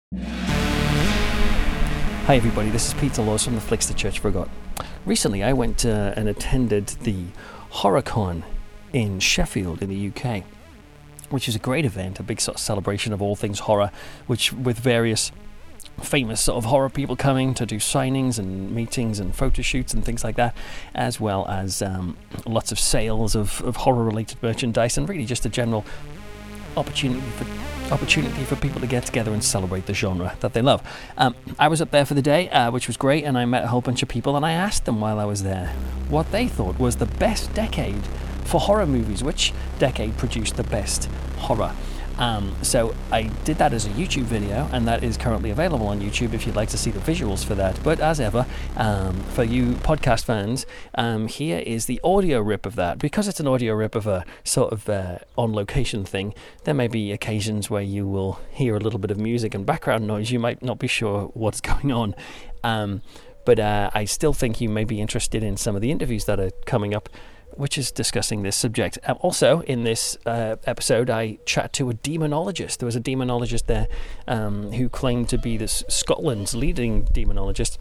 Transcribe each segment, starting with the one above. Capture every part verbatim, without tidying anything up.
Hi everybody, this is Peter Laws from the Flixtor Church Forgot. Recently I went uh, and attended the HorrorCon in Sheffield in the U K, which is a great event, a big sort of celebration of all things horror, which with various famous sort of horror people coming to do signings and meetings and photo shoots and things like that, as well as um, lots of sales of, of horror related merchandise and really just a general opportunity for opportunity for people to get together and celebrate the genre that they love. Um, I was up there for the day, uh, which was great, and I met a whole bunch of people, and I asked them while I was there what they thought was the best decade for horror movies, which decade produced the best horror. Um, so I did that as a YouTube video, and that is currently available on YouTube if you'd like to see the visuals for that. But as ever, um, for you podcast fans, um, here is the audio rip of that. Because it's an audio rip of a sort of uh, on-location thing, there may be occasions where you will hear a little bit of music and background noise. You might not be sure what's going on. Um, but uh, I still think you may be interested in some of the interviews that are coming up, which is discussing this subject. Um, also, in this uh, episode, I chat to a demonologist. There was a demonologist there um, who claimed to be this Scotland's leading demonologist.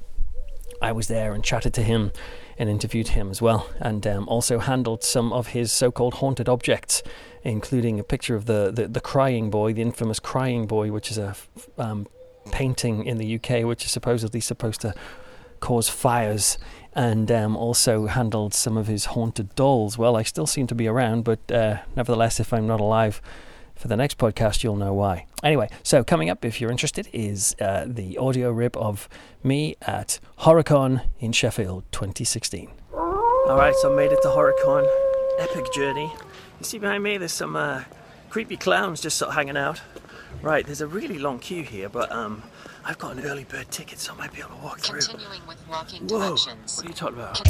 I was there and chatted to him and interviewed him as well, and um, also handled some of his so-called haunted objects, including a picture of the, the, the crying boy, the infamous crying boy, which is a um, painting in the U K, which is supposedly supposed to cause fires, and um, also handled some of his haunted dolls. Well, I still seem to be around, but uh, nevertheless, if I'm not alive for the next podcast, you'll know why. Anyway, so coming up, if you're interested, is uh, the audio rip of me at HorrorCon in Sheffield twenty sixteen. Alright, so I made it to HorrorCon. Epic journey. You see behind me, there's some uh, creepy clowns just sort of hanging out. Right, there's a really long queue here, but um, I've got an early bird ticket, so I might be able to walk through. Continuing with walking Whoa, directions. what are you talking about?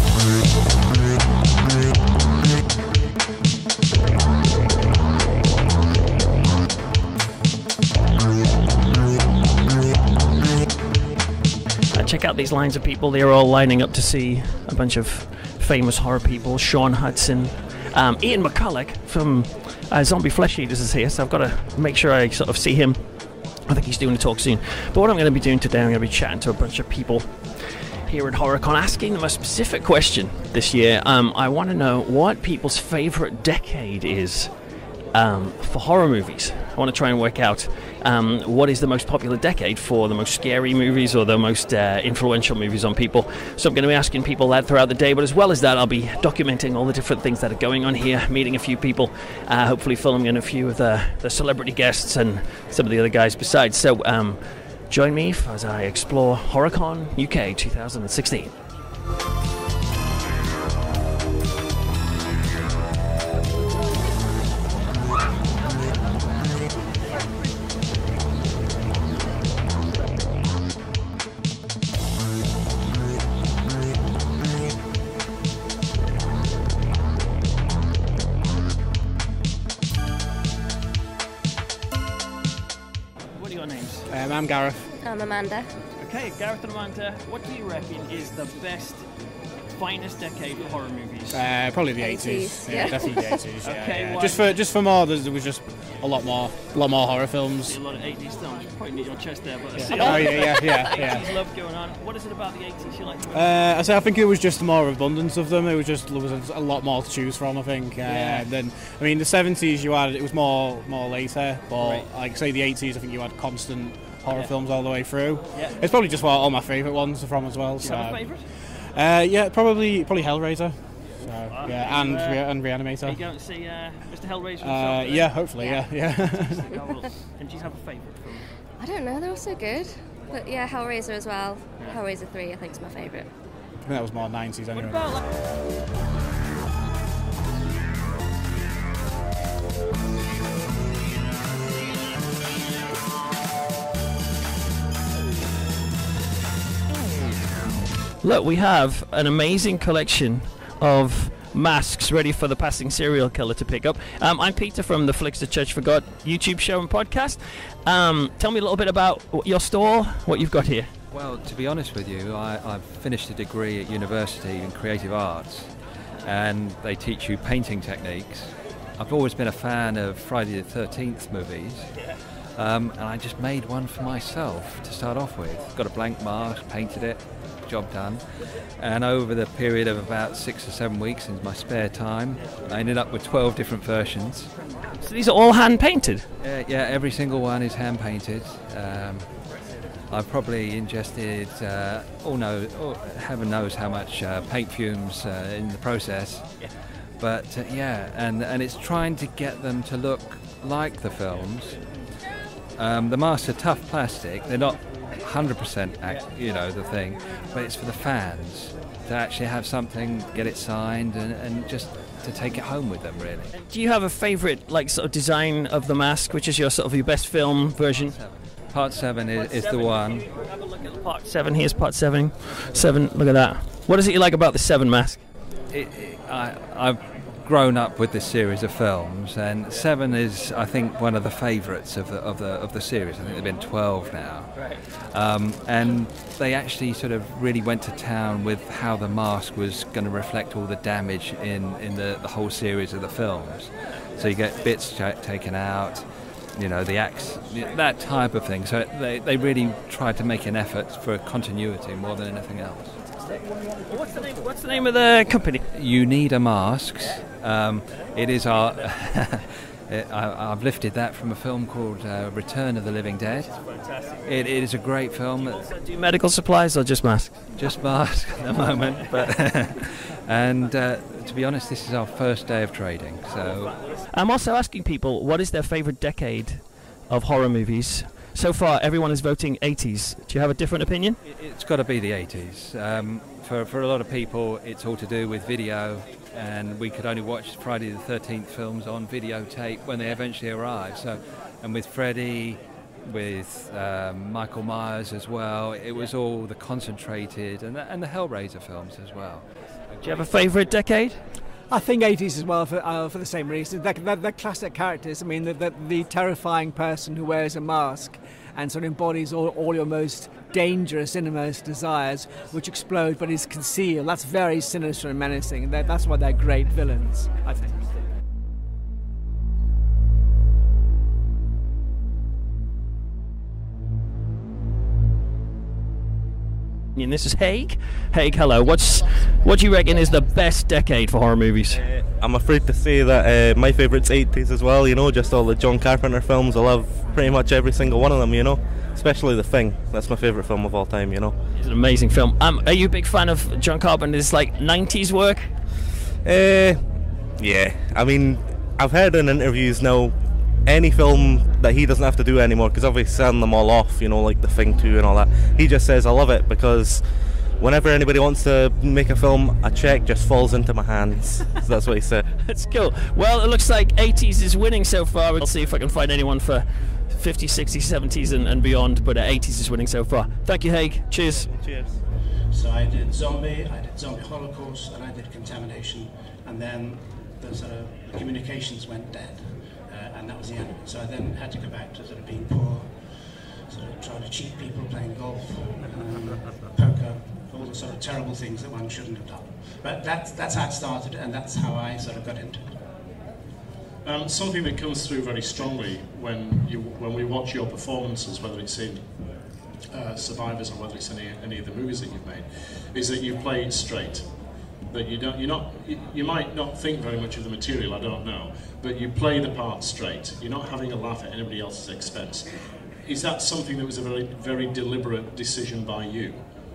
Uh, check out these lines of people. They're all lining up to see a bunch of famous horror people. Sean Hudson, um, Ian McCulloch from uh, Zombie Flesh Eaters is here, so I've got to make sure I sort of see him. I think he's doing a talk soon. But what I'm going to be doing today, I'm going to be chatting to a bunch of people here at HorrorCon, asking them a specific question this year. Um, I want to know what people's favourite decade is um, for horror movies. I want to try and work out um, what is the most popular decade for the most scary movies or the most uh, influential movies on people. So I'm going to be asking people that throughout the day, but as well as that, I'll be documenting all the different things that are going on here, meeting a few people, uh, hopefully filming in a few of the, the celebrity guests and some of the other guys besides. So um, join me as I explore HorrorCon U K twenty sixteen. Um, I'm Gareth. I'm Amanda. Okay, Gareth and Amanda, what do you reckon is the best, finest decade for horror movies? Uh, probably the eighties. eighties, Yeah, yeah. definitely the eighties. Yeah, Okay, yeah. why? Just for just for more, there was just a lot more, a lot more horror films. A lot of eighties films. You probably need your chest there, but I Yeah. see Oh all yeah, yeah, yeah, yeah. eighties love going on. What is it about the eighties you like? Uh, I say I think it was just more abundance of them. It was just there was a lot more to choose from. I think. Uh, Yeah. Then I mean the seventies you had it was more more later, but Right. like say the eighties I think you had constant horror Yeah. films all the way through. Yeah. It's probably just what all my favourite ones are from as well. Do you So. have a favourite? Uh, yeah, probably probably Hellraiser. So, yeah, and uh, Re- and Are you Reanimator. going to see uh, Mister Hellraiser himself? Uh, today? yeah, hopefully, yeah, yeah. Oh, well, and do you have a favourite film? I don't know, they're all so good. But yeah, Hellraiser as well. Yeah. Hellraiser three, I think, is my favourite. I think that was more nineties What anyway. about like... Look, we have an amazing collection of masks ready for the passing serial killer to pick up. Um, I'm Peter from the Flixtor Church Forgot YouTube show and podcast. Um, tell me a little bit about your store, what you've got here. Well, to be honest with you, I, I've finished a degree at university in creative arts, and they teach you painting techniques. I've always been a fan of Friday the thirteenth movies, Um, and I just made one for myself to start off with. Got a blank mask, painted it, job done. And over the period of about six or seven weeks in my spare time, I ended up with twelve different versions. So these are all hand painted? Uh, yeah, every single one is hand painted. Um, I've probably ingested, uh, oh no, oh, heaven knows how much uh, paint fumes uh, in the process. Yeah. But uh, yeah, and, and it's trying to get them to look like the films. Um, the masks are tough plastic. They're not one hundred percent, act, you know, the thing, but it's for the fans to actually have something, get it signed, and, and just to take it home with them, really. Do you have a favourite, like, sort of design of the mask, which is your sort of your best film version? Part seven is, is the one. Have a look at part seven. Here's part seven. Seven. Look at that. What is it you like about the Seven mask? It, it, I, I've grown up with this series of films, and Seven is, I think, one of the favourites of the of the of the series. I think there've been twelve now, right. um, and they actually sort of really went to town with how the mask was going to reflect all the damage in in the, the whole series of the films. So you get bits ch- taken out, you know, the axe, that type of thing. So they they really tried to make an effort for continuity more than anything else. What's the name? What's the name of the company? You Need a Masks. Um, it is our. it, I, I've lifted that from a film called uh, Return of the Living Dead. Fantastic. It, it is a great film. Do you also do medical supplies or just masks? Just masks at the moment, but and uh, to be honest, this is our first day of trading. So I'm also asking people what is their favourite decade of horror movies. So far, everyone is voting eighties. Do you have a different opinion? It's got to be the eighties. Um, for for a lot of people, it's all to do with video, and we could only watch Friday the thirteenth films on videotape when they eventually arrived. So, and with Freddy, with um, Michael Myers as well, it was all the concentrated, and the, and the Hellraiser films as well. Do you have a favourite decade? I think eighties as well, for uh, for the same reason. They're, they're, they're classic characters. I mean, the, the, the terrifying person who wears a mask and sort of embodies all, all your most dangerous innermost desires, which explode but is concealed. That's very sinister and menacing, and that's why they're great villains, I think. And this is Haig. Haig, hello. What's what do you reckon is the best decade for horror movies? Uh, I'm afraid to say that uh, my favourite's eighties as well. You know, just all the John Carpenter films. I love pretty much every single one of them. You know, especially The Thing. That's my favourite film of all time. You know, It's an amazing film. Um, are you a big fan of John Carpenter's like nineties work? Uh, yeah. I mean, I've heard in interviews now, any film that he doesn't have to do anymore, because obviously selling them all off, you know, like The Thing two and all that, he just says, I love it, because whenever anybody wants to make a film, a check just falls into my hands. So that's what he said. That's cool. Well, it looks like eighties is winning so far. We'll see if I can find anyone for fifties, sixties, seventies and, and beyond, but uh, eighties is winning so far. Thank you, Haig. Cheers. Cheers. So I did Zombie, I did Zombie Holocaust, and I did Contamination, and then the sort of communications went dead. Uh, and that was the end of it. So I then had to go back to sort of being poor, sort of trying to cheat people, playing golf, um, poker, all the sort of terrible things that one shouldn't have done. But that's, that's how it started, and that's how I sort of got into it. Um, something that comes through very strongly when you when we watch your performances, whether it's in uh, Survivors or whether it's in any, any of the movies that you've made, is that you play it straight. That you don't, you're not, you, you might not think very much of the material, I don't know, but you play the part straight. You're not having a laugh at anybody else's expense. Is that something that was a very, very deliberate decision by you?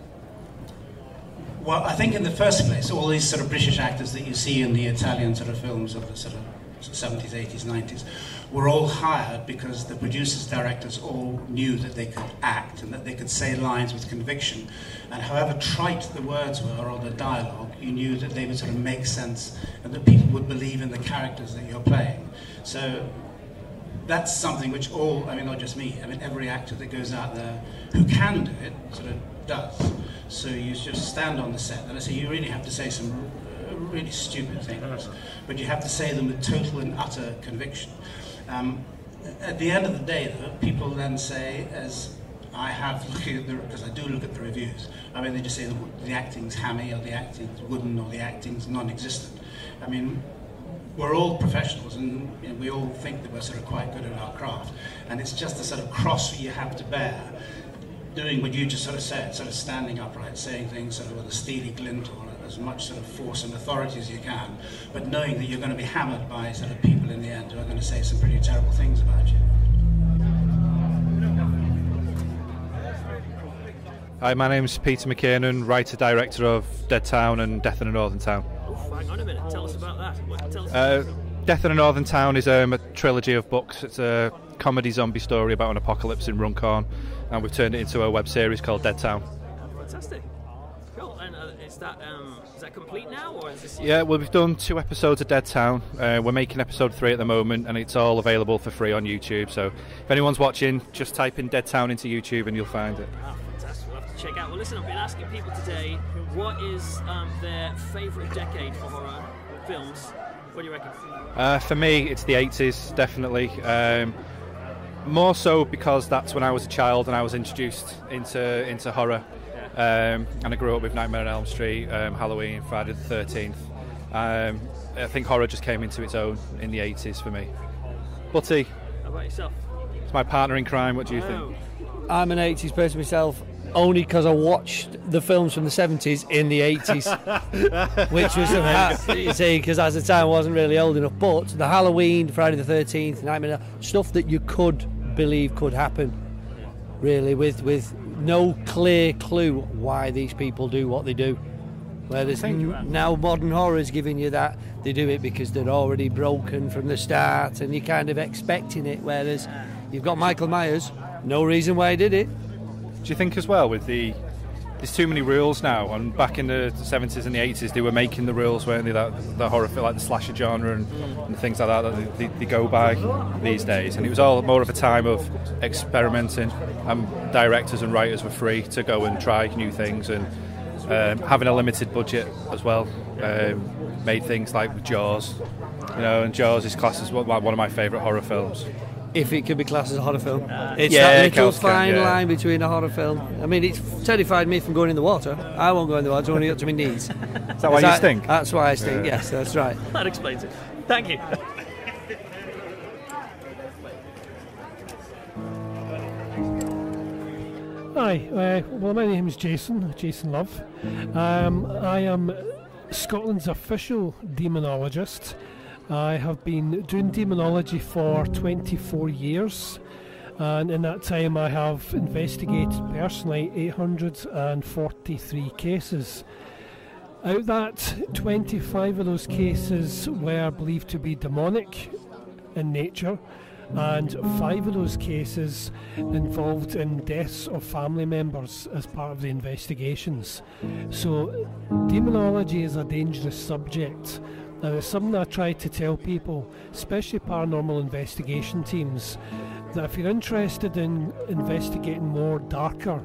Well, I think in the first place, all these sort of British actors that you see in the Italian sort of films of the sort of seventies, eighties, nineties, were all hired because the producers, directors all knew that they could act and that they could say lines with conviction. And however trite the words were or the dialogue, you knew that they would sort of make sense and that people would believe in the characters that you're playing. So that's something which all, I mean, not just me, I mean, every actor that goes out there who can do it sort of does. So you just stand on the set, and I say you really have to say some really stupid things, but you have to say them with total and utter conviction. Um, at the end of the day, though, people then say, as I have, looking at the, because I do look at the reviews, I mean, they just say the, the acting's hammy, or the acting's wooden, or the acting's non-existent. I mean, we're all professionals, and you know, we all think that we're sort of quite good at our craft, and it's just the sort of cross you have to bear, doing what you just sort of said, sort of standing upright, saying things sort of with a steely glint or as much sort of force and authority as you can, but knowing that you're going to be hammered by sort of people in the end who are going to say some pretty terrible things about you. Hi, my name's Peter McKiernan, writer-director of Dead Town and Death in a Northern Town. Oh, hang on a minute. Tell us about that. What, tell us Uh, about Death in a Northern Town is um, a trilogy of books. It's a comedy zombie story about an apocalypse in Runcorn, and we've turned it into a web series called Dead Town. Fantastic. Cool. And uh, is that um, is that complete now, or is this? Yeah, well, we've done two episodes of Dead Town. Uh, we're making episode three at the moment, and it's all available for free on YouTube. So if anyone's watching, just type in Dead Town into YouTube and you'll find it. Ah, fantastic. We'll have to check out. Well, listen, I've been asking people today what is um, their favourite decade for horror films. What do you reckon? Uh, for me, it's the eighties, definitely. Um, more so because that's when I was a child and I was introduced into into horror. Um, and I grew up with Nightmare on Elm Street, um, Halloween, Friday the thirteenth. Um, I think horror just came into its own in the eighties for me. Butty, How about yourself? it's my partner in crime. What do you think? I'm an eighties person myself, only because I watched the films from the seventies in the eighties, which was a, you see, because at the time I wasn't really old enough. But the Halloween, Friday the thirteenth, Nightmare, stuff that you could believe could happen, really, with with no clear clue why these people do what they do. Whereas n- now modern horror is giving you that they do it because they're already broken from the start, and you're kind of expecting it. Whereas you've got Michael Myers, no reason why he did it. Do you think as well with the there's too many rules now, and back in the seventies and the eighties they were making the rules, weren't they, that the horror film, like the slasher genre and, and things like that that they, they go by these days, and it was all more of a time of experimenting, and directors and writers were free to go and try new things, and um, having a limited budget as well um, made things like Jaws, you know, and Jaws is classed as one of my favourite horror films. If it could be classed as a horror film. It's yeah, that it little counts, fine can, yeah. line between a horror film. I mean, it's terrified me from going in the water. I won't go in the water, only up to my knees. Is that why you that, stink? That's why I stink, Yeah. yes, that's right. That explains it. Thank you. Hi, uh, well, my name is Jason, Jason Love. Um, I am Scotland's official demonologist. I have been doing demonology for twenty-four years, and in that time I have investigated personally eight hundred forty-three cases. Out of that, twenty-five of those cases were believed to be demonic in nature, and five of those cases involved in deaths of family members as part of the investigations. So demonology is a dangerous subject, and it's something I try to tell people, especially paranormal investigation teams, that if you're interested in investigating more darker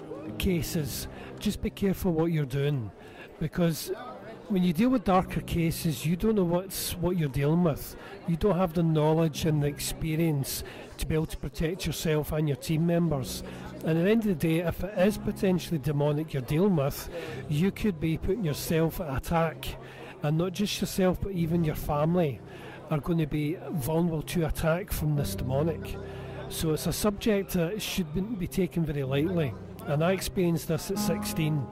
cases, just be careful what you're doing, because when you deal with darker cases, you don't know what's what you're dealing with. You don't have the knowledge and the experience to be able to protect yourself and your team members. And at the end of the day, if it is potentially demonic you're dealing with, you could be putting yourself at attack. And not just yourself, but even your family are going to be vulnerable to attack from this demonic. So it's a subject that shouldn't be taken very lightly. And I experienced this at sixteen,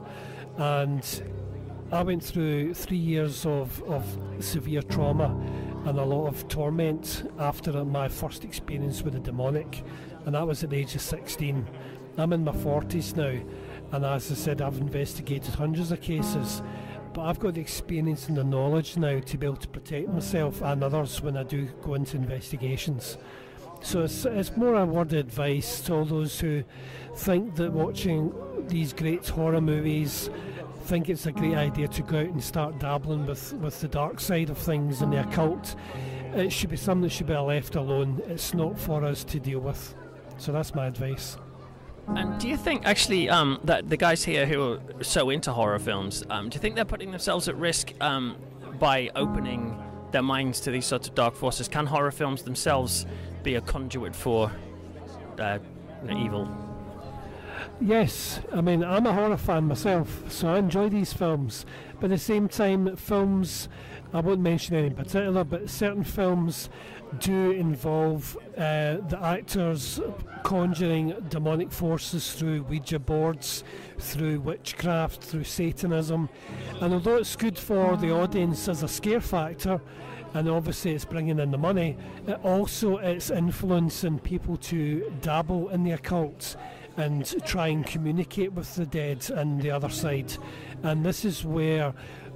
and I went through three years of, of severe trauma and a lot of torment after my first experience with the demonic, and that was at the age of sixteen. I'm in my forties now, and as I said, I've investigated hundreds of cases, but I've got the experience and the knowledge now to be able to protect myself and others when I do go into investigations. So it's, it's more a word of advice to all those who think that watching these great horror movies, think it's a great idea to go out and start dabbling with, with the dark side of things and the occult. It should be something that should be left alone. It's not for us to deal with. So that's my advice. And do you think, actually, um, that the guys here who are so into horror films, um, do you think they're putting themselves at risk um, by opening their minds to these sorts of dark forces? Can horror films themselves be a conduit for uh, evil? Yes, I mean, I'm a horror fan myself, so I enjoy these films. But at the same time, films, I won't mention any in particular, but certain films do involve uh, the actors conjuring demonic forces through Ouija boards, through witchcraft, through Satanism. And although it's good for the audience as a scare factor, and obviously it's bringing in the money, it also it's influencing people to dabble in the occult and try and communicate with the dead and the other side. And this is where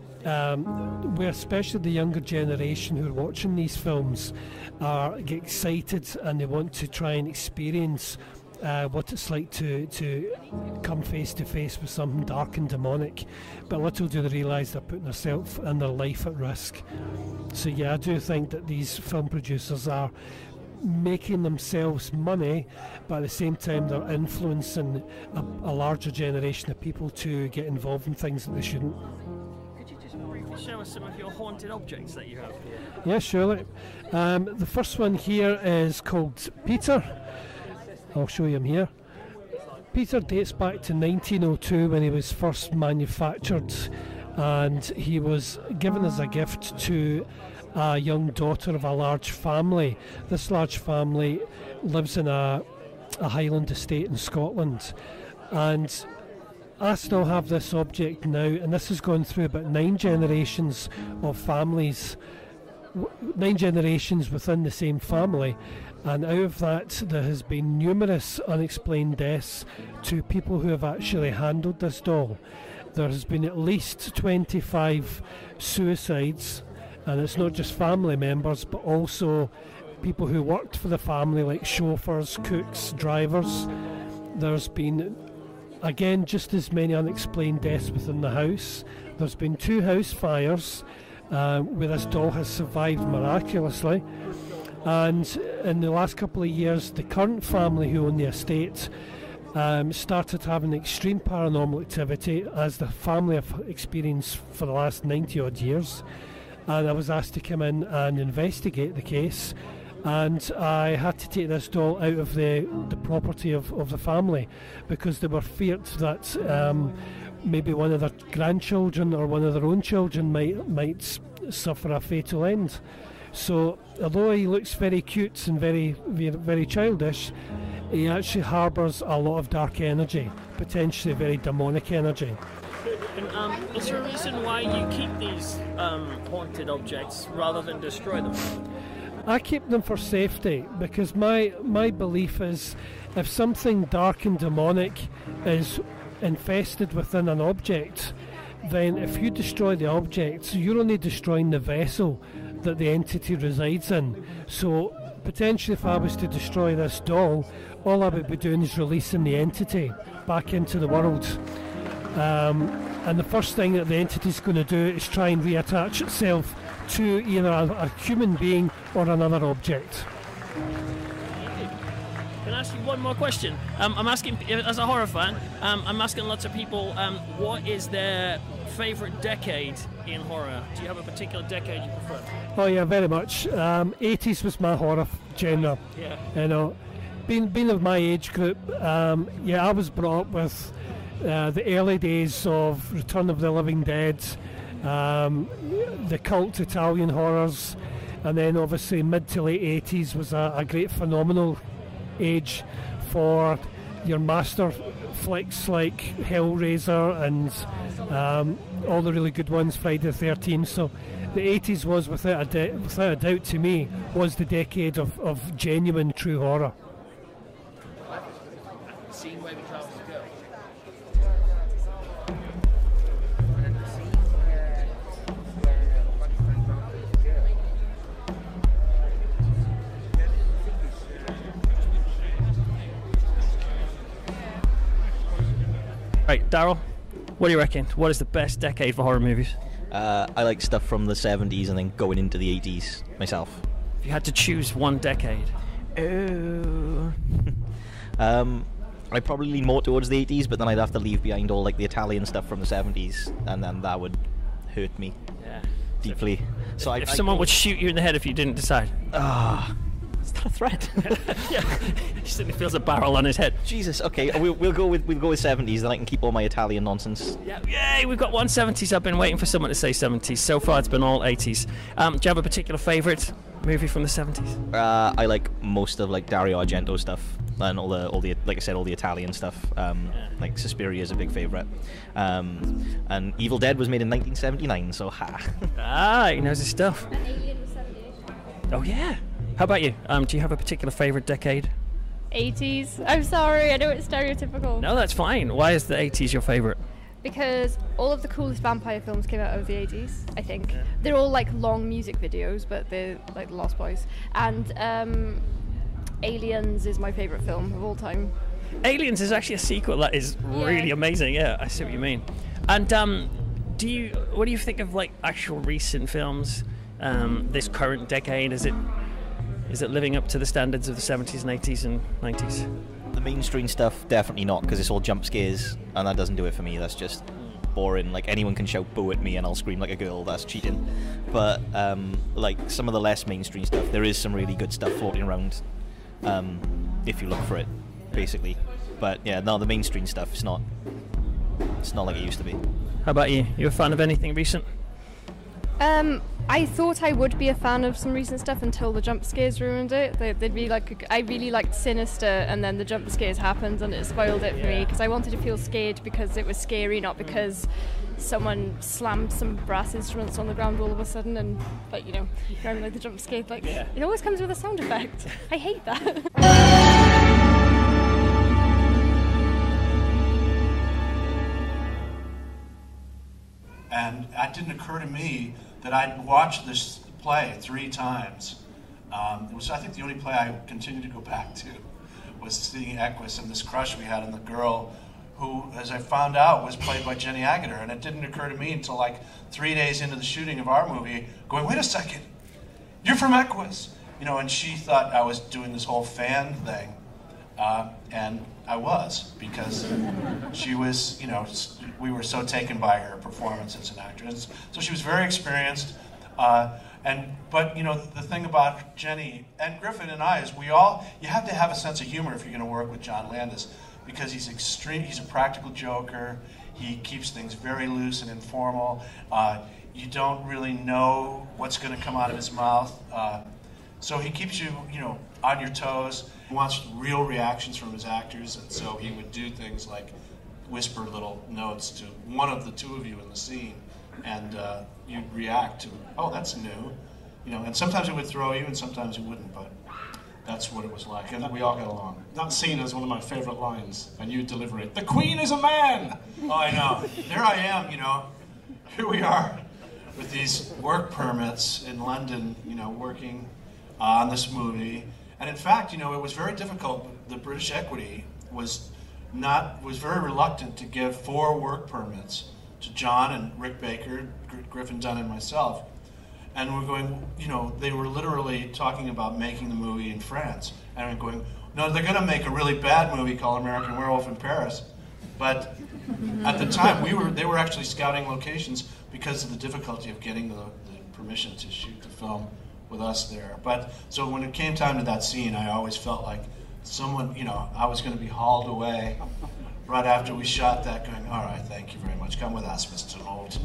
um, where especially the younger generation who are watching these films are get excited and they want to try and experience uh, what it's like to, to come face to face with something dark and demonic. But little do they realise they're putting themselves and their life at risk. So yeah, I do think that these film producers are making themselves money, but at the same time they're influencing a, a larger generation of people to get involved in things that they shouldn't. Could you just briefly show us some of your haunted objects that you have here? Yeah, surely. Um, the first one here is called Peter. I'll show you him here. Peter dates back to nineteen oh two when he was first manufactured, and he was given as a gift to a young daughter of a large family. This large family lives in a, a Highland estate in Scotland, and I still have this object now, and this has gone through about nine generations of families, w- nine generations within the same family, and out of that there has been numerous unexplained deaths to people who have actually handled this doll. There has been at least twenty-five suicides. And it's not just family members, but also people who worked for the family, like chauffeurs, cooks, drivers. There's been, again, just as many unexplained deaths within the house. There's been two house fires uh, where this doll has survived miraculously. And in the last couple of years, the current family who own the estate um, started having extreme paranormal activity, as the family have experienced for the last ninety odd years. And I was asked to come in and investigate the case, and I had to take this doll out of the, the property of, of the family because they were feared that um, maybe one of their grandchildren or one of their own children might might s- suffer a fatal end. So although he looks very cute and very very, very childish, he actually harbours a lot of dark energy, potentially very demonic energy. And, um, is there a reason why you keep these um, haunted objects rather than destroy them? I keep them for safety because my my belief is if something dark and demonic is infested within an object, then if you destroy the object, you're only destroying the vessel that the entity resides in. So potentially if I was to destroy this doll, all I would be doing is releasing the entity back into the world. Um, and the first thing that the entity is going to do is try and reattach itself to either a, a human being or another object. Can I ask you one more question? Um, I'm asking, as a horror fan, um, I'm asking lots of people, um, what is their favourite decade in horror? Do you have a particular decade you prefer? Oh yeah, very much. Um, eighties was my horror f- genre. Yeah. You know, being being of my age group, um, yeah, I was brought up with uh, the early days of Return of the Living Dead, um, the cult Italian horrors, and then obviously mid to late eighties was a, a great phenomenal age for your master flicks like Hellraiser and um, all the really good ones, Friday the thirteenth. So the eighties was without a, de- without a doubt to me was the decade of, of genuine true horror. Seeing where we travel to go. Right, Daryl, what do you reckon? What is the best decade for horror movies? Uh, I like stuff from the seventies and then going into the eighties myself. If you had to choose one decade. Oh. um, I'd probably lean more towards the eighties, but then I'd have to leave behind all like the Italian stuff from the seventies, and then that would hurt me yeah. deeply. So if I, someone I, would shoot you in the head if you didn't decide. Ah. Is that a threat? Yeah. He suddenly feels a barrel on his head. Jesus. Okay, we'll, we'll go with we'll go with seventies, then I can keep all my Italian nonsense. Yeah. Yay! We've got one seventies. I've been waiting for someone to say seventies. So far, it's been all eighties. Um, do you have a particular favourite movie from the seventies? Uh, I like most of like Dario Argento stuff and all the all the like I said all the Italian stuff. Um, yeah. Like Suspiria is a big favourite. Um, and Evil Dead was made in nineteen seventy-nine, so ha. Ah, he knows his stuff. And Alien was seventy-eight. Oh yeah. How about you? Um, do you have a particular favourite decade? eighties. I'm sorry, I know it's stereotypical. No, that's fine. Why is the eighties your favourite? Because all of the coolest vampire films came out of the eighties, I think. Yeah. They're all like long music videos, but they're like The Lost Boys. And um, Aliens is my favourite film of all time. Aliens is actually a sequel that is really yeah. amazing. Yeah, I see what you mean. And um, do you? What do you think of like actual recent films? Um, this current decade, is it? Is it living up to the standards of the seventies and eighties and nineties? The mainstream stuff, definitely not, because it's all jump scares, and that doesn't do it for me. That's just boring. Like, anyone can shout boo at me and I'll scream like a girl. That's cheating. But um, like some of the less mainstream stuff, there is some really good stuff floating around um, if you look for it, basically. But yeah, no, the mainstream stuff, it's not it's not like it used to be. How about you? You a fan of anything recent? Um, I thought I would be a fan of some recent stuff until the jump scares ruined it. They, they'd be like, I really liked Sinister, and then the jump scares happened, and it spoiled it for yeah. me because I wanted to feel scared because it was scary, not because someone slammed some brass instruments on the ground all of a sudden. And but you know, you remember like the jump scare, like yeah. it always comes with a sound effect. I hate that. And it didn't occur to me that I'd watched this play three times. Um, it was, I think, the only play I continued to go back to was seeing Equus and this crush we had on the girl who, as I found out, was played by Jenny Agutter. And it didn't occur to me until like three days into the shooting of our movie, going, wait a second, you're from Equus. You know, and she thought I was doing this whole fan thing. Uh, and I was, because she was, you know, we were so taken by her performance as an actress. So she was very experienced. Uh, and but, you know, the thing about Jenny and Griffin and I is we all, you have to have a sense of humor if you're going to work with John Landis, because he's extreme, he's a practical joker. He keeps things very loose and informal. Uh, you don't really know what's going to come out of his mouth. Uh, so he keeps you, you know, on your toes. He wants real reactions from his actors, and so he would do things like whisper little notes to one of the two of you in the scene, and uh, you'd react to, oh, that's new, you know. And sometimes it would throw you, and sometimes it wouldn't, but that's what it was like, and we all got along. That scene is one of my favourite lines, and you deliver it. The Queen is a man! Oh, I know. There I am, you know. Here we are with these work permits in London, you know, working uh, on this movie. And in fact, you know, it was very difficult. The British Equity was not was very reluctant to give four work permits to John and Rick Baker, Griffin Dunn, and myself. And we're going, you know, they were literally talking about making the movie in France. And we're going, no, they're going to make a really bad movie called American Werewolf in Paris. But at the time, we were they were actually scouting locations because of the difficulty of getting the, the permission to shoot the film with us there. But so when it came time to that scene, I always felt like someone, you know, I was going to be hauled away right after we shot that, going, all right, thank you very much. Come with us, Mister Holt.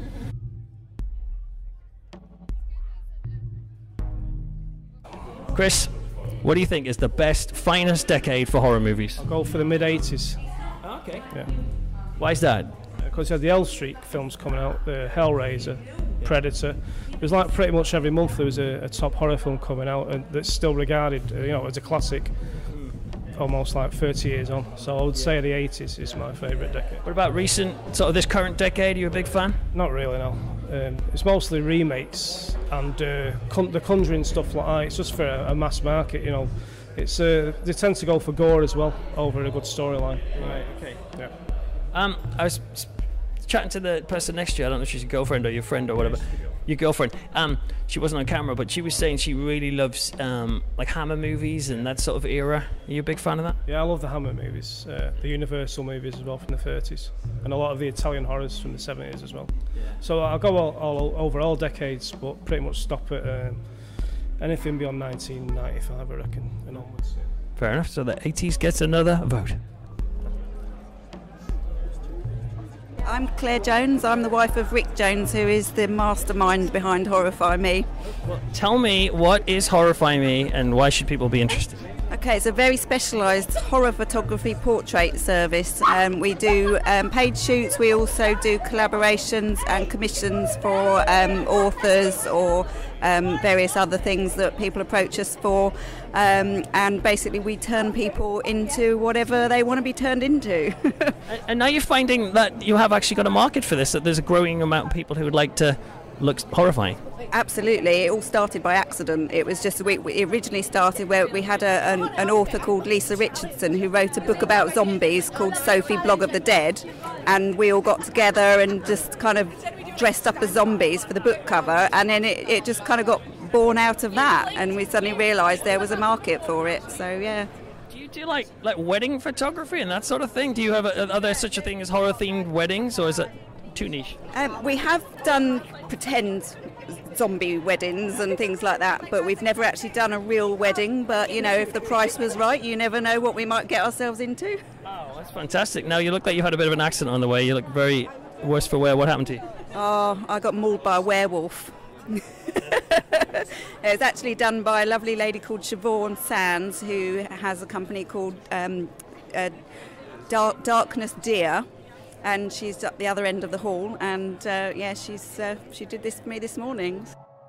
Chris, what do you think is the best, finest decade for horror movies? I'll go for the mid eighties. Okay. Yeah. Why is that? Because you had the Elm Street films coming out, the Hellraiser, Predator. It was like pretty much every month there was a, a top horror film coming out, and that's still regarded, uh, you know, as a classic, almost like thirty years on. So I would say the eighties is my favourite decade. What about recent, sort of this current decade? Are you a big fan? Not really, no. Um, it's mostly remakes and uh, con- the Conjuring stuff like that. It's just for a, a mass market, you know. It's uh, they tend to go for gore as well over a good storyline. Right. Okay. Yeah. Um, I was chatting to the person next to you. I don't know if she's your girlfriend or your friend or whatever. Your girlfriend. Um, she wasn't on camera, but she was saying she really loves um, like Hammer movies and that sort of era. Are you a big fan of that? Yeah, I love the Hammer movies, uh, the Universal movies as well from the thirties, and a lot of the Italian horrors from the seventies as well. Yeah. So I'll go all, all over all decades, but pretty much stop at um, anything beyond nineteen ninety-five, I reckon, and onwards. Fair enough. So the eighties gets another vote. I'm Claire Jones. I'm the wife of Rick Jones, who is the mastermind behind Horrify Me. Well, tell me, what is Horrify Me and why should people be interested? Okay, it's a very specialised horror photography portrait service. Um, we do um, paid shoots, we also do collaborations and commissions for um, authors or um, various other things that people approach us for. Um, and basically we turn people into whatever they want to be turned into. and, and now you're finding that you have actually got a market for this, that there's a growing amount of people who would like to look horrifying. Absolutely. It all started by accident. It was just, we, we originally started where we had a, an, an author called Lisa Richardson who wrote a book about zombies called Sophie Blog of the Dead, and we all got together and just kind of dressed up as zombies for the book cover, and then it, it just kind of got born out of that, and we suddenly realised there was a market for it. So yeah. Do you do like like wedding photography and that sort of thing? Do you have a, are there such a thing as horror themed weddings, or is it too niche? Um, we have done pretend zombie weddings and things like that, but we've never actually done a real wedding. But you know, if the price was right, you never know what we might get ourselves into. Oh, that's fantastic. Now you look like you had a bit of an accident on the way. You look very worse for wear. What happened to you? Oh, I got mauled by a werewolf. It was actually done by a lovely lady called Siobhan Sands, who has a company called um, uh, Dark, Darkness Deer, and she's at the other end of the hall. And uh, yeah, she's uh, she did this for me this morning.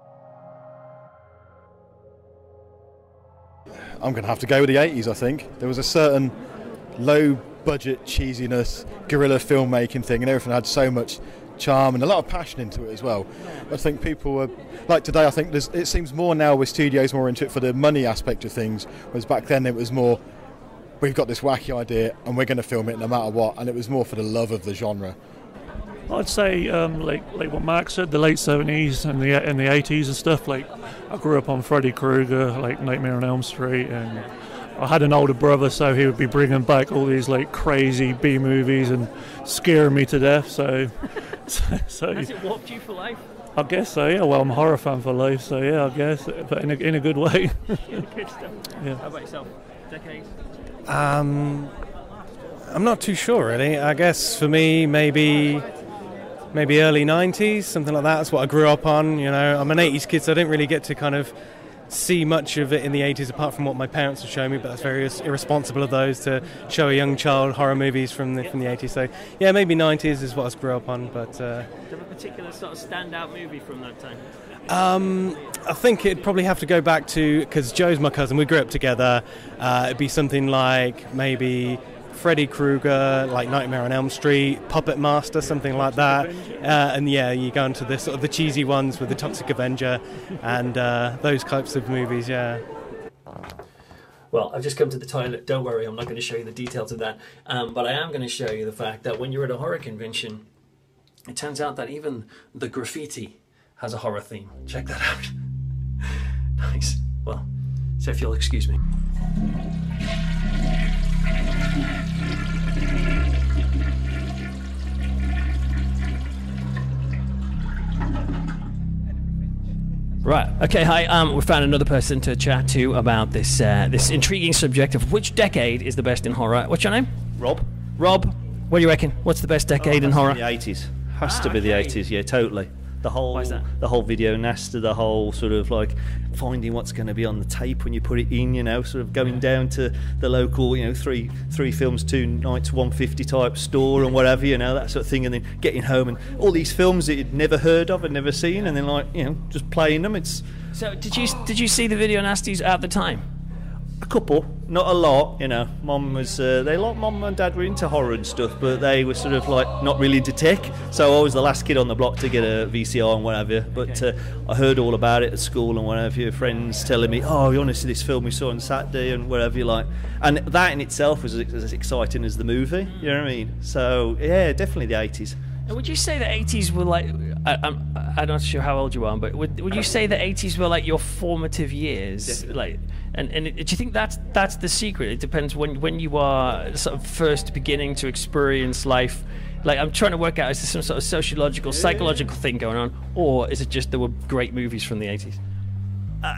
I'm going to have to go with the eighties, I think. There was a certain low-budget cheesiness, guerrilla filmmaking thing, and everything had so much charm and a lot of passion into it as well. I think people were, like today, I think there's, it seems more now with studios more into it for the money aspect of things, whereas back then it was more, we've got this wacky idea and we're going to film it no matter what, and it was more for the love of the genre. I'd say, um, like like what Mark said, the late seventies and the and the eighties and stuff. Like, I grew up on Freddy Krueger, like Nightmare on Elm Street, and I had an older brother, so he would be bringing back all these like crazy B movies and scaring me to death. So, so, so Has it warped you for life? I guess so. Yeah. Well, I'm a horror fan for life, so yeah, I guess, but in a in a good way. Good stuff. Yeah. How about yourself? Decades? Um, I'm not too sure, really. I guess for me, maybe maybe early nineties, something like that. That's what I grew up on. You know, I'm an eighties kid, so I didn't really get to kind of see much of it in the eighties apart from what my parents would show me, but that's very irresponsible of those to show a young child horror movies from the from the eighties. So yeah, maybe nineties is what I grew up on. But uh, do you have a particular sort of standout movie from that time? Um, I think it'd probably have to go back to, because Joe's my cousin, we grew up together. Uh, it'd be something like maybe Freddy Krueger, like Nightmare on Elm Street, Puppet Master, something like that. Uh, and yeah, you go into the sort of the cheesy ones with the Toxic Avenger and uh, those types of movies. Yeah. Well, I've just come to the toilet. Don't worry, I'm not going to show you the details of that. Um, but I am going to show you the fact that when you're at a horror convention, it turns out that even the graffiti has a horror theme. Check that out. Nice. Well, so if you'll excuse me. Right. Okay. Hi. Um, we found another person to chat to about this uh, this intriguing subject of which decade is the best in horror. What's your name? Rob. Rob. What do you reckon? What's the best decade oh, in horror? The eighties. Has ah, to be the okay. eighties. Yeah, totally. The whole, Why is that? the whole video nasty, the whole sort of like finding what's going to be on the tape when you put it in, you know, sort of going down to the local, you know, three three films, two nights, one fifty type store and whatever, you know, that sort of thing, and then getting home and all these films that you'd never heard of and never seen, and then like, you know, just playing them. It's so. Did you did you see the video nasties at the time? A couple, not a lot, you know. Mum was, uh, they like mum and dad were into horror and stuff, but they were sort of like not really into tech. So I was the last kid on the block to get a V C R and whatever. But uh, I heard all about it at school and whatever. Your friends telling me, "Oh, you want to see this film we saw on Saturday?" and whatever you like. And that in itself was as exciting as the movie. You know what I mean? So yeah, definitely the eighties. And would you say the eighties were like? I, I'm I'm not sure how old you are, but would would you say the eighties were like your formative years? Definitely. Like. And and it, do you think that's that's the secret? It depends when when you are sort of first beginning to experience life. Like, I'm trying to work out, is there some sort of sociological, psychological thing going on, or is it just there were great movies from the eighties? Uh,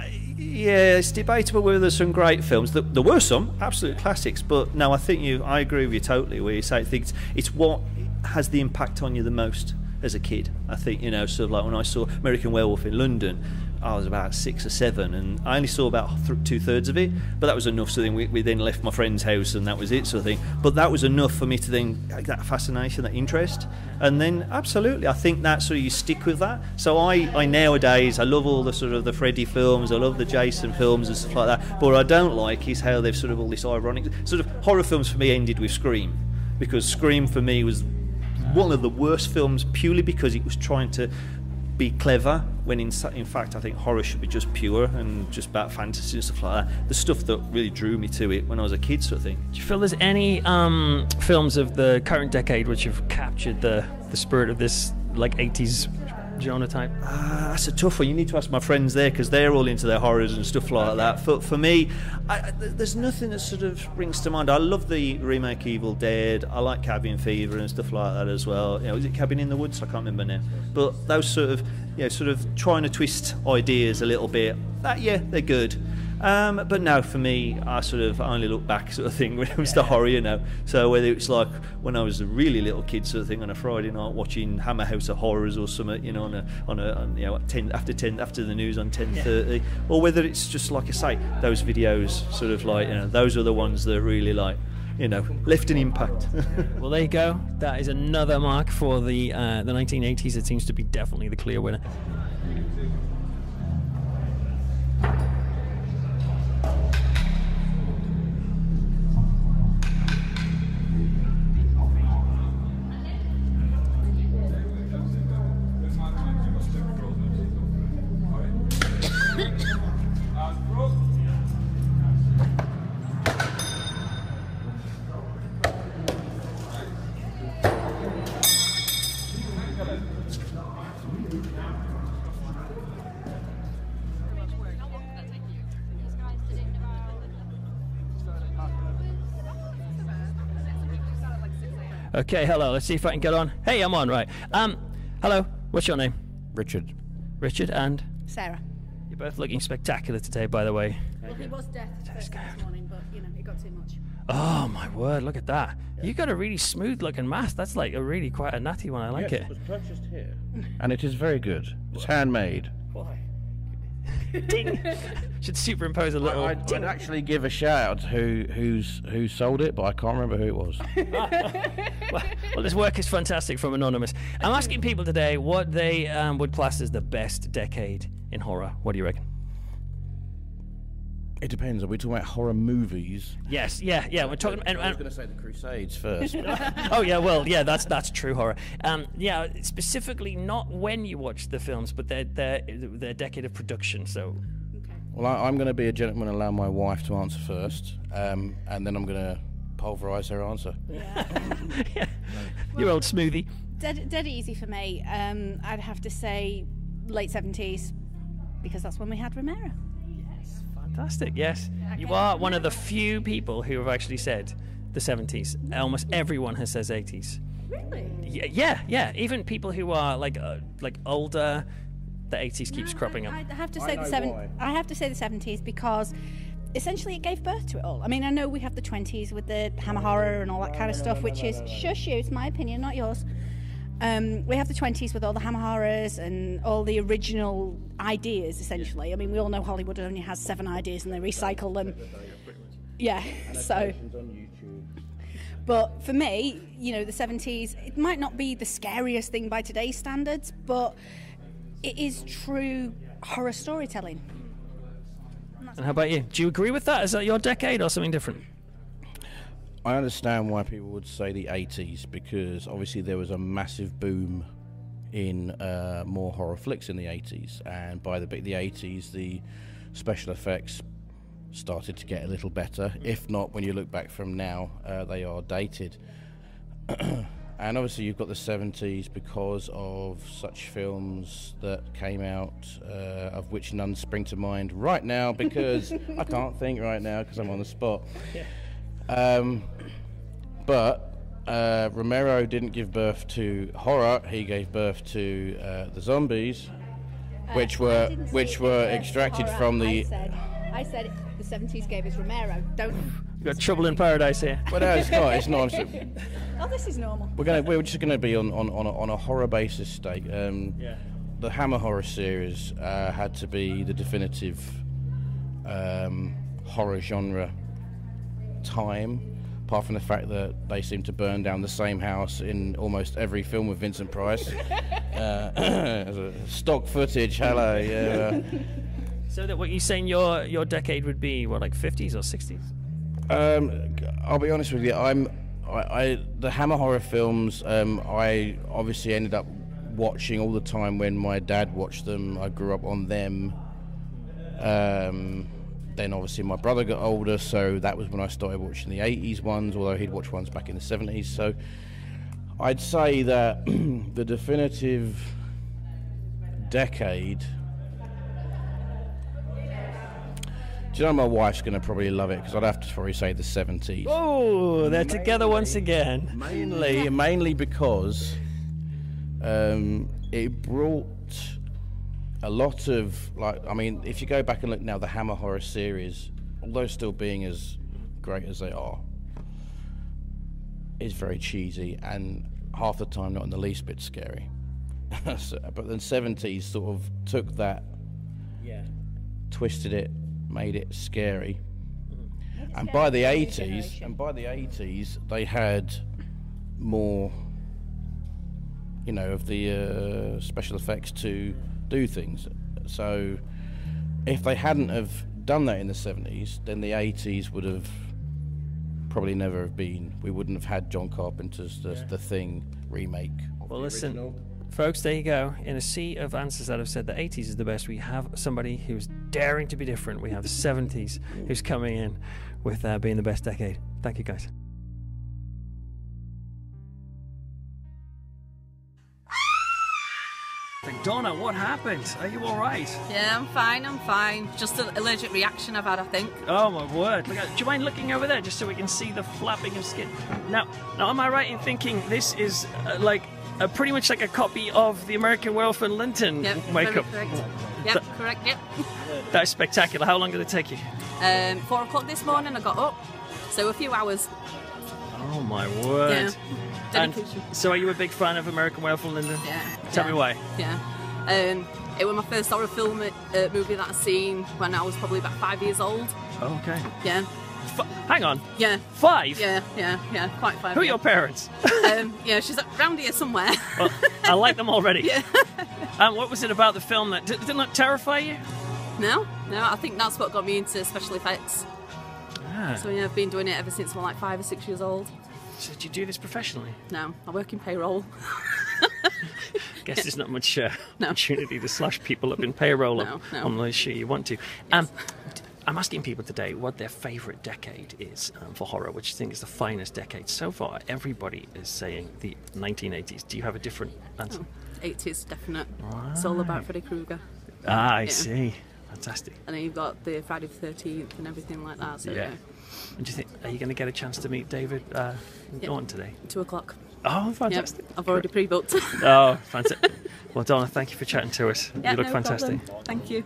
Yeah, it's debatable whether there's some great films. There, there were some absolute classics, but no, I think you. I agree with you totally. Where you say I think it's, it's what has the impact on you the most as a kid. I think, you know, sort of like when I saw American Werewolf in London, I was about six or seven, and I only saw about th- two thirds of it, but that was enough. So then we, we then left my friend's house, and that was it, sort of thing. But that was enough for me to then get that fascination, that interest, and then absolutely, I think that sort of you stick with that. So I, I nowadays I love all the sort of the Freddy films, I love the Jason films and stuff like that. But what I don't like is how they've sort of all this ironic sort of horror films for me ended with Scream, because Scream for me was one of the worst films purely because it was trying to be clever, when in, in fact I think horror should be just pure and just about fantasy and stuff like that. The stuff that really drew me to it when I was a kid, sort of thing. Do you feel there's any um, films of the current decade which have captured the, the spirit of this like eighties genre type? Uh, that's a tough one. You need to ask my friends there, because they're all into their horrors and stuff like that. For, for me, I, there's nothing that sort of springs to mind. I love the remake Evil Dead. I like Cabin Fever and stuff like that as well. You know, is it Cabin in the Woods? I can't remember now. But those sort of, you know, sort of trying to twist ideas a little bit. That, yeah, they're good. Um, but no, for me, I sort of only look back, sort of thing, when it comes to horror, you know. So whether it's like when I was a really little kid, sort of thing, on a Friday night watching Hammer House of Horrors or something, you know, on a on a on, you know ten after ten after the news on ten thirty, yeah. Or whether it's just like I say, those videos, sort of like, you know, those are the ones that are really like, you know, left an impact. Well, there you go. That is another mark for the uh, the nineteen eighties. It seems to be definitely the clear winner. Okay, hello. Let's see if I can get on. Hey, I'm on, right. Um, hello. What's your name? Richard. Richard and? Sarah. You're both looking spectacular today, by the way. Well, he was death first thing this morning, but, you know, it got too much. Oh, my word. Look at that. Yeah. You got a really smooth-looking mask. That's like a really quite a natty one. I like yes, it. It was purchased here. And it is very good. It's handmade. Why? Ding! Should superimpose a little. I, I'd, I'd actually give a shout out to who who's who sold it, but I can't remember who it was. well, well, this work is fantastic from Anonymous. I'm asking people today what they um, would class as the best decade in horror. What do you reckon? It depends. Are we talking about horror movies? Yes, yeah, yeah. We're talking. And, and, I was going to say the Crusades first. Oh yeah, well, yeah, that's that's true horror. Um, yeah, specifically not when you watch the films, but their their their decade of production. So. Well, I, I'm going to be a gentleman and allow my wife to answer first, um, and then I'm going to pulverise her answer. Yeah. yeah. Your old smoothie. Dead, dead easy for me. Um, I'd have to say late seventies, because that's when we had Romero. Fantastic, yes. You are one of the few people who have actually said the seventies. Almost everyone has says eighties. Really? Yeah, yeah, yeah. Even people who are like uh, like older, the eighties keeps no, cropping up. I, I have to say the seven. I have to say the seventies because essentially it gave birth to it all. I mean, I know we have the twenties with the Hammer horror and all that kind of stuff, which is shush you. It's my opinion, not yours. Um, we have the twenties with all the Hammer horrors and all the original ideas, essentially. I mean, we all know Hollywood only has seven ideas and they recycle them. Yeah, so. But for me, you know, the seventies, it might not be the scariest thing by today's standards, but it is true horror storytelling. And, and how about you? Do you agree with that? Is that your decade or something different? I understand why people would say the eighties, because obviously there was a massive boom in uh, more horror flicks in the eighties, and by the the eighties the special effects started to get a little better. If not, when you look back from now, uh, they are dated. And obviously you've got the seventies because of such films that came out, uh, of which none spring to mind right now, because I can't think right now because I'm on the spot. Yeah. Um, but uh, Romero didn't give birth to horror, he gave birth to uh, the zombies, which Uh, I were didn't say which it were was extracted horror. from I the. said, I said the seventies gave us Romero. Don't. You've got Trouble in Paradise here. Well, no, it's not. It's not. Oh, this is normal. We're gonna. We're just gonna be on on on a, on a horror basis state. Um, Yeah. The Hammer horror series uh, had to be the definitive um, horror genre time. Apart from the fact that they seem to burn down the same house in almost every film with Vincent Price. uh, stock footage. Hello. Yeah. So that what you're saying your your decade would be what, like fifties or sixties? Um, I'll be honest with you. I'm I, I the Hammer horror films. Um, I obviously ended up watching all the time when my dad watched them. I grew up on them. Um, then obviously my brother got older, so that was when I started watching the eighties ones. Although he'd watched ones back in the seventies. So I'd say that the definitive decade. Do you know my wife's going to probably love it because I'd have to probably say the seventies. Oh, they're together once again. Mainly, mainly because um, it brought a lot of, like, I mean, if you go back and look now, the Hammer horror series, although still being as great as they are, is very cheesy and half the time not in the least bit scary. So, but then seventies sort of took that, yeah, twisted it, made it scary. And by the eighties, and by the eighties, they had more, you know, of the uh, special effects to do things. So, if they hadn't have done that in the seventies, then the eighties would have probably never have been. We wouldn't have had John Carpenter's The, Yeah. the Thing remake. Of Well, the listen, original. folks, there you go. In a sea of answers that have said the eighties is the best, we have somebody who's daring to be different. We have the seventies who's coming in with uh, being the best decade. Thank you, guys. Donna, what happened? Are you all right? Yeah, I'm fine, I'm fine. Just an allergic reaction I've had, I think. Oh my word! Look at, do you mind looking over there just so we can see the flapping of skin? Now, now, am I right in thinking this is uh, like uh, pretty much like a copy of the American Werewolf in London Yep, makeup? very correct. Yep, That- correct, yep. That's spectacular. How long did it take you? Um, four o'clock this morning I got up, so a few hours. Oh my word! Yeah. And Dedication. so, are you a big fan of American Werewolf in London? Yeah. Tell yeah, me why. Yeah. Um, it was my first horror film uh, movie that I seen when I was probably about five years old. Oh, okay. Yeah. F- hang on. Yeah. Five? Yeah, yeah, yeah, quite five. Who are yeah. your parents? um, yeah, she's around here somewhere. Well, I like them already. Yeah. Um, what was it about the film that did, didn't that terrify you? No, no, I think that's what got me into special effects. Ah. So yeah, I've been doing it ever since I'm like five or six years old. So did you do this professionally? No, I work in payroll. Guess there's not much uh, No. opportunity to slash people up in payroll No, no. unless sure you want to. Um, I'm asking people today what their favourite decade is um, for horror, which you think is the finest decade. So far, everybody is saying the nineteen eighties. Do you have a different answer? Oh, eighties, definite. It's all about Freddy Krueger. Ah, I Yeah. see. Fantastic. And then you've got the Friday the thirteenth and everything like that. So Yeah. yeah. And do you think, are you going to get a chance to meet David uh, Yeah. Norton today? Two o'clock. Oh, fantastic. Yep, I've already pre-booked. Oh, fantastic. Well, Donna, thank you for chatting to us. Yeah, you look no fantastic. problem. Thank you.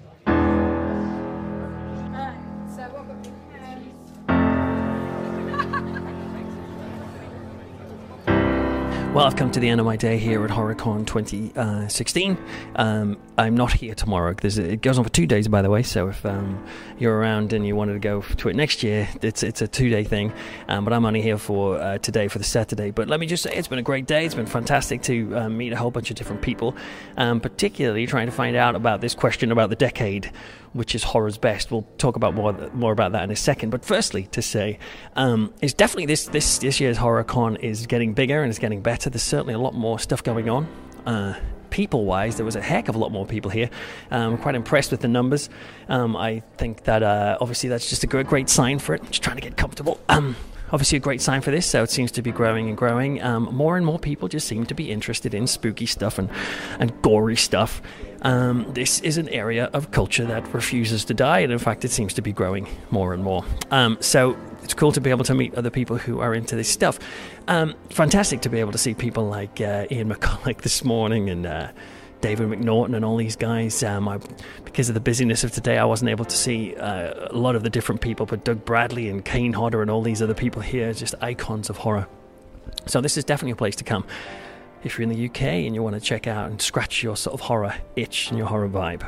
Well, I've come to the end of my day here at HorrorCon twenty sixteen. Um, I'm not here tomorrow. There's a, it goes on for two days, by the way. So if um, you're around and you wanted to go to it next year, it's it's a two-day thing. Um, but I'm only here for uh, today, for the Saturday. But let me just say, it's been a great day. It's been fantastic to uh, meet a whole bunch of different people, um, particularly trying to find out about this question about the decade, which is horror's best. We'll talk about more more about that in a second. But firstly, to say, um, is definitely this this this year's HorrorCon is getting bigger and it's getting better. There's certainly a lot more stuff going on. Uh, people-wise, there was a heck of a lot more people here. Um, I'm quite impressed with the numbers. Um, I think that uh, obviously that's just a great, great sign for it. Just trying to get comfortable. Um, obviously a great sign for this, so it seems to be growing and growing. Um, more and more people just seem to be interested in spooky stuff and, and gory stuff. Um, this is an area of culture that refuses to die, and in fact it seems to be growing more and more. Um, so it's cool to be able to meet other people who are into this stuff. Um, fantastic to be able to see people like uh, Ian McCulloch this morning, and uh, David McNaughton and all these guys. Um, I, because of the busyness of today, I wasn't able to see uh, a lot of the different people, but Doug Bradley and Kane Hodder and all these other people here, just icons of horror. So this is definitely a place to come if you're in the U K and you want to check out and scratch your sort of horror itch and your horror vibe.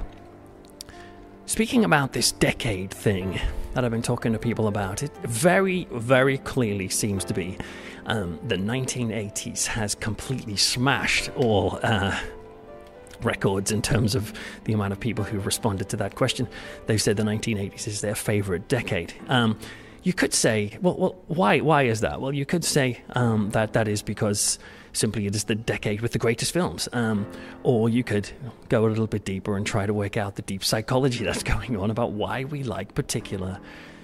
Speaking about this decade thing that I've been talking to people about, it very, very clearly seems to be um, the nineteen eighties has completely smashed all uh, records in terms of the amount of people who've responded to that question. They've said the nineteen eighties is their favorite decade. Um, you could say, well, well, why, why is that? Well, you could say um, that that is because simply it is the decade with the greatest films. Um, or you could go a little bit deeper and try to work out the deep psychology that's going on about why we like particular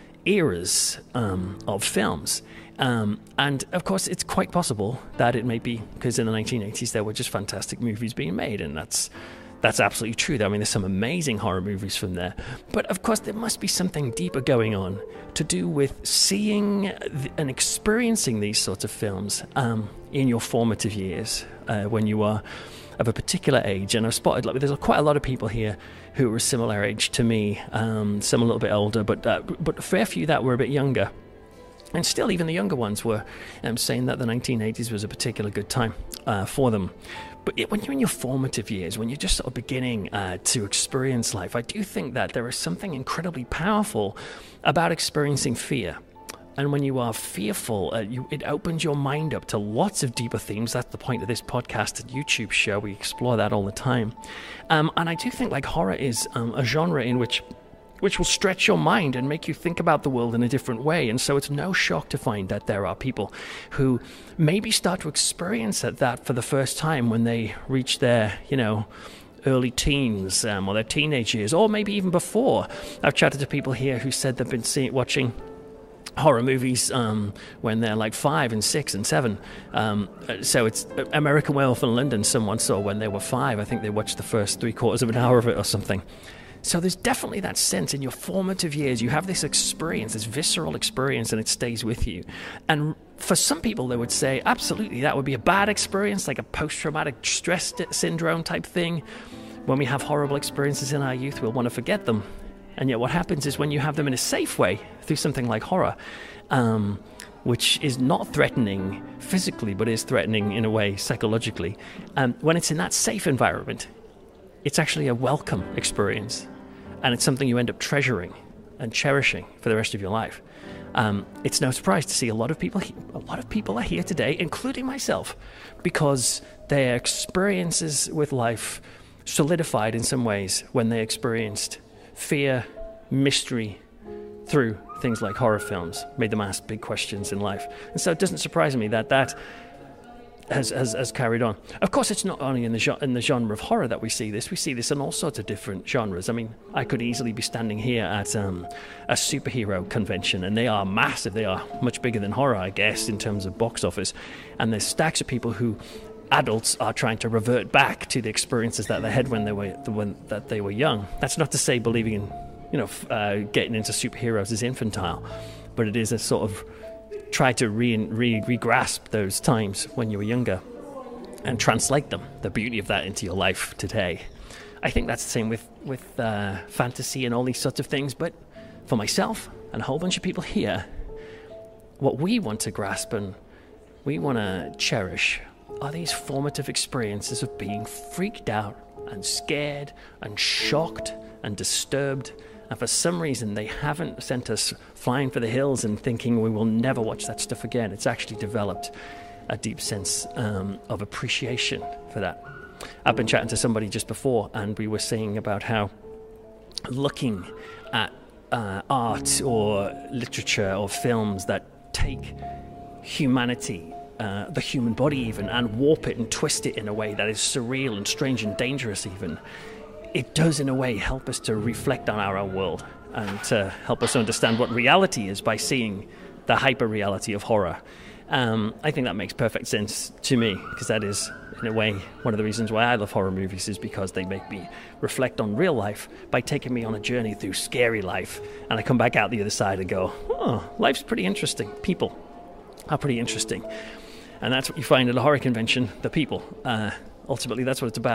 eras um, of films. Um, and, of course, it's quite possible that it may be because in the nineteen eighties there were just fantastic movies being made, and that's that's absolutely true. I mean, there's some amazing horror movies from there. But, of course, there must be something deeper going on to do with seeing th- and experiencing these sorts of films um, in your formative years uh, when you are of a particular age. And I've spotted, like, there's quite a lot of people here who are a similar age to me, um, some a little bit older, but, uh, but a fair few that were a bit younger. And still, even the younger ones were um, saying that the nineteen eighties was a particular good time uh, for them. But it, when you're in your formative years, when you're just sort of beginning uh, to experience life, I do think that there is something incredibly powerful about experiencing fear. And when you are fearful, uh, you, it opens your mind up to lots of deeper themes. That's the point of this podcast and YouTube show. We explore that all the time. Um, and I do think like horror is um, a genre in which which will stretch your mind and make you think about the world in a different way. And so it's no shock to find that there are people who maybe start to experience that for the first time when they reach their, you know, early teens um, or their teenage years, or maybe even before. I've chatted to people here who said they've been see- watching horror movies um, when they're like five and six and seven. Um, so it's American Werewolf in London, someone saw when they were five. I think they watched the first three quarters of an hour of it or something. So there's definitely that sense in your formative years, you have this experience, this visceral experience, and it stays with you. And for some people, they would say, absolutely, that would be a bad experience, like a post-traumatic stress syndrome type thing. When we have horrible experiences in our youth, we'll want to forget them. And yet what happens is when you have them in a safe way, through something like horror, um, which is not threatening physically, but is threatening in a way psychologically, um, when it's in that safe environment, it's actually a welcome experience, and it's something you end up treasuring and cherishing for the rest of your life. Um, it's no surprise to see a lot of people. He- a lot of people are here today, including myself, because their experiences with life solidified in some ways when they experienced fear, mystery through things like horror films, made them ask big questions in life. And so it doesn't surprise me that that Has, has has carried on. Of course, it's not only in the in the genre of horror that we see this. We see this in all sorts of different genres. I mean, I could easily be standing here at um, a superhero convention, and they are massive. They are much bigger than horror, I guess, in terms of box office. And there's stacks of people who, adults, are trying to revert back to the experiences that they had when they were the when that they were young. That's not to say believing in, you know, uh, getting into superheroes is infantile, but it is a sort of try to re, re, re-grasp those times when you were younger and translate them, the beauty of that, into your life today. I think that's the same with, with uh, fantasy and all these sorts of things, but for myself and a whole bunch of people here, what we want to grasp and we want to cherish are these formative experiences of being freaked out and scared and shocked and disturbed. And for some reason, they haven't sent us flying for the hills and thinking we will never watch that stuff again. It's actually developed a deep sense um, of appreciation for that. I've been chatting to somebody just before, and we were saying about how looking at uh, art or literature or films that take humanity, uh, the human body even, and warp it and twist it in a way that is surreal and strange and dangerous even, it does, in a way, help us to reflect on our own world and to help us understand what reality is by seeing the hyper-reality of horror. Um, I think that makes perfect sense to me, because that is, in a way, one of the reasons why I love horror movies, is because they make me reflect on real life by taking me on a journey through scary life. And I come back out the other side and go, oh, life's pretty interesting. People are pretty interesting. And that's what you find at a horror convention, the people. Uh, ultimately, that's what it's about.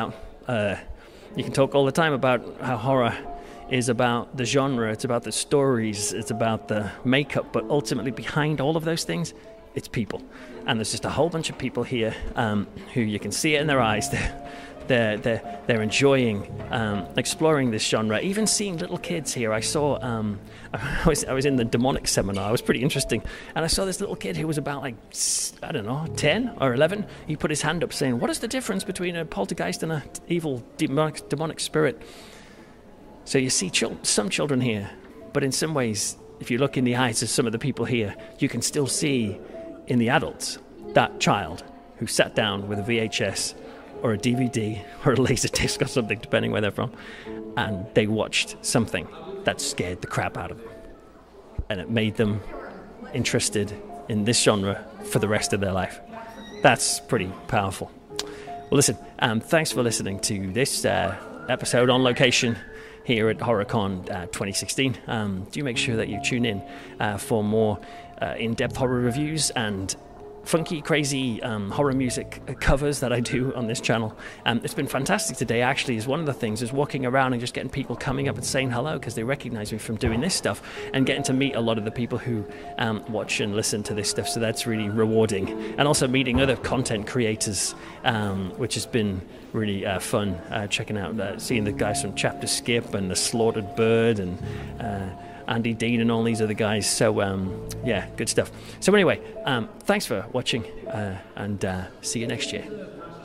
Uh, you can talk all the time about how horror is about the genre, it's about the stories, it's about the makeup, but ultimately behind all of those things, it's people. And there's just a whole bunch of people here um, who you can see it in their eyes. They're, they're, they're, they're enjoying um, exploring this genre. Even seeing little kids here. I saw, um, I was, I was in the demonic seminar. It was pretty interesting. And I saw this little kid who was about like, I don't know, ten or eleven. He put his hand up saying, what is the difference between a poltergeist and a evil demonic, demonic spirit? So you see chil- some children here, but in some ways, if you look in the eyes of some of the people here, you can still see in the adults that child who sat down with a V H S or a D V D or a laser disc or something, depending where they're from, and they watched something that scared the crap out of them. And it made them interested in this genre for the rest of their life. That's pretty powerful. Well, listen, um, thanks for listening to this uh, episode on location here at HorrorCon uh, twenty sixteen. Um, do make sure that you tune in uh, for more uh, in-depth horror reviews and funky, crazy um, horror music covers that I do on this channel. Um, it's been fantastic today, actually, is one of the things, is walking around and just getting people coming up and saying hello because they recognize me from doing this stuff, and getting to meet a lot of the people who um, watch and listen to this stuff, so that's really rewarding. And also meeting other content creators, um, which has been really uh, fun, uh, checking out, uh, seeing the guys from Chapter Skip and The Slaughtered Bird and uh, Andy Dean and all these other guys. So um, yeah, good stuff. So anyway, um, thanks for watching uh, and uh, see you next year.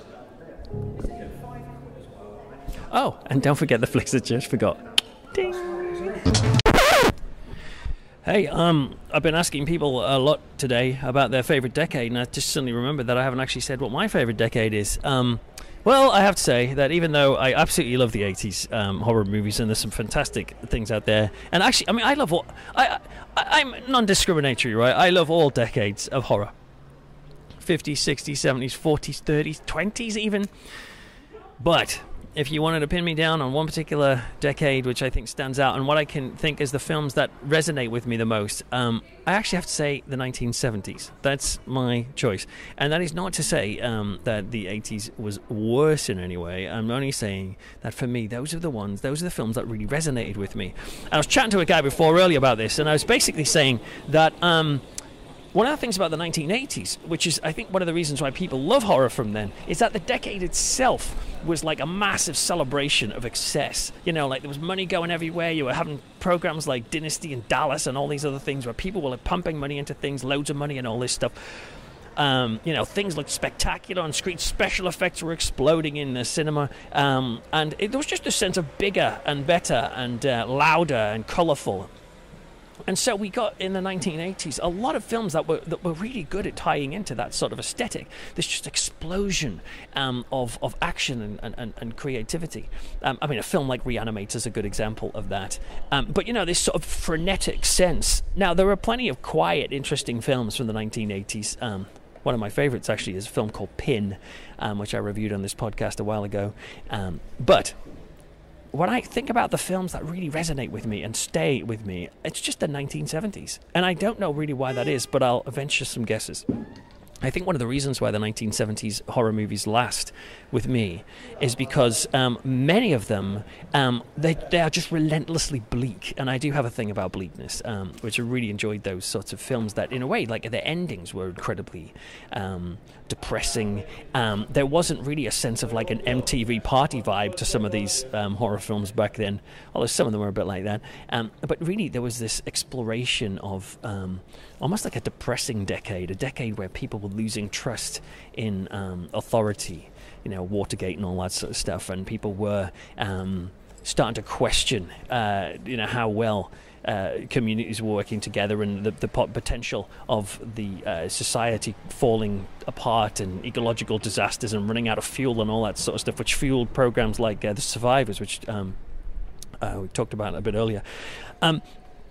Oh, and don't forget the flicks that just forgot. Ding. Hey, um, I've been asking people a lot today about their favourite decade, and I just suddenly remembered that I haven't actually said what my favourite decade is. Um, well, I have to say that even though I absolutely love the eighties um, horror movies, and there's some fantastic things out there, and actually, I mean, I love all, I, I, I'm non-discriminatory, right? I love all decades of horror. fifties, sixties, seventies, forties, thirties, twenties even. But if you wanted to pin me down on one particular decade, which I think stands out, and what I can think is the films that resonate with me the most, um, I actually have to say the nineteen seventies. That's my choice. And that is not to say um, that the eighties was worse in any way. I'm only saying that for me, those are the ones, those are the films that really resonated with me. And I was chatting to a guy before earlier about this, and I was basically saying that Um, one of the things about the nineteen eighties, which is, I think, one of the reasons why people love horror from then, is that the decade itself was like a massive celebration of excess. You know, like there was money going everywhere. You were having programs like Dynasty and Dallas and all these other things where people were like pumping money into things, loads of money and all this stuff. Um, you know, things looked spectacular on screen. Special effects were exploding in the cinema. Um, and it, there was just a sense of bigger and better and uh, louder and colourful. And so we got, in the nineteen eighties, a lot of films that were that were really good at tying into that sort of aesthetic. This just explosion um, of, of action and, and, and creativity. Um, I mean, a film like Reanimator is a good example of that. Um, but, you know, this sort of frenetic sense. Now, there are plenty of quiet, interesting films from the nineteen eighties. Um, one of my favorites, actually, is a film called Pin, um, which I reviewed on this podcast a while ago. Um, but when I think about the films that really resonate with me and stay with me, it's just the nineteen seventies. And I don't know really why that is, but I'll venture some guesses. I think one of the reasons why the nineteen seventies horror movies last with me is because um, many of them, um, they, they are just relentlessly bleak. And I do have a thing about bleakness, um, which I really enjoyed those sorts of films that, in a way, like their endings were incredibly um, depressing. Um, there wasn't really a sense of like an M T V party vibe to some of these um, horror films back then, although some of them were a bit like that. Um, but really, there was this exploration of um, almost like a depressing decade, a decade where people were losing trust in um, authority, you know, Watergate and all that sort of stuff, and people were um, starting to question, uh, you know, how well uh, communities were working together, and the, the potential of the uh, society falling apart, and ecological disasters, and running out of fuel, and all that sort of stuff, which fueled programs like uh, The Survivors, which um, uh, we talked about a bit earlier. Um,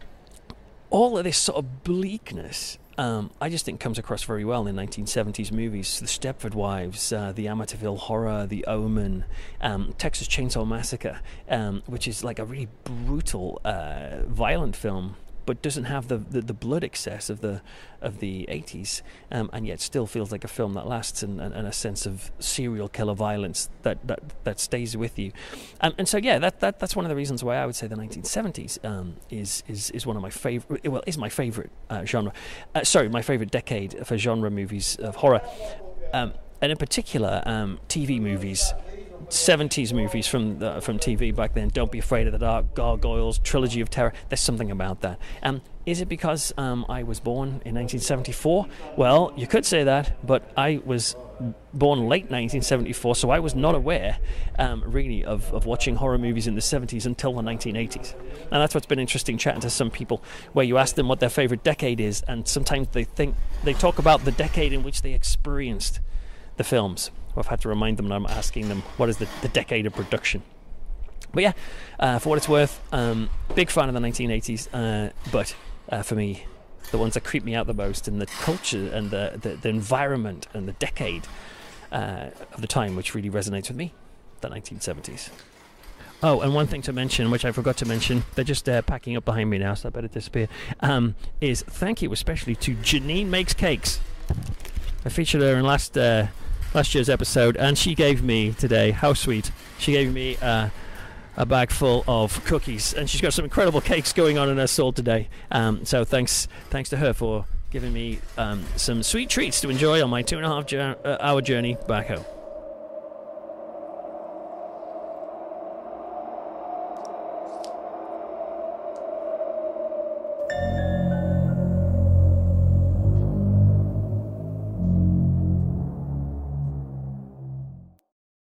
all of this sort of bleakness, Um, I just think comes across very well in nineteen seventies movies. The Stepford Wives, uh, the Amityville Horror, The Omen, um, Texas Chainsaw Massacre, um, which is like a really brutal, uh, violent film, but doesn't have the, the, the blood excess of the of the eighties, um, and yet still feels like a film that lasts, and, and, and a sense of serial killer violence that that, that stays with you. Um, and so yeah, that, that that's one of the reasons why I would say the nineteen seventies um, is is is one of my favorite. Well, is my favorite uh, genre. Uh, sorry, my favorite decade for genre movies of horror, um, and in particular um, T V movies. seventies movies from the, from T V back then. Don't Be Afraid of the Dark, Gargoyles, Trilogy of Terror. There's something about that. Um, is it because um, I was born in nineteen seventy-four? Well, you could say that, but I was born late nineteen seventy-four, so I was not aware, um, really, of, of watching horror movies in the seventies until the nineteen eighties. And that's what's been interesting chatting to some people, where you ask them what their favorite decade is, and sometimes they think they talk about the decade in which they experienced the films. I've had to remind them that I'm asking them what is the, the decade of production. But yeah, uh, for what it's worth, um, big fan of the nineteen eighties, uh, but uh, for me, the ones that creep me out the most, and the culture and the, the, the environment and the decade uh, of the time which really resonates with me, the nineteen seventies. Oh, and one thing to mention, which I forgot to mention, they're just uh, packing up behind me now, so I better disappear, um, is thank you especially to Janine Makes Cakes. I featured her in last... Uh, last year's episode, and she gave me today, how sweet, she gave me uh, a bag full of cookies, and she's got some incredible cakes going on in her stall today, um, so thanks thanks to her for giving me um, some sweet treats to enjoy on my two and a half jour- uh, hour journey back home.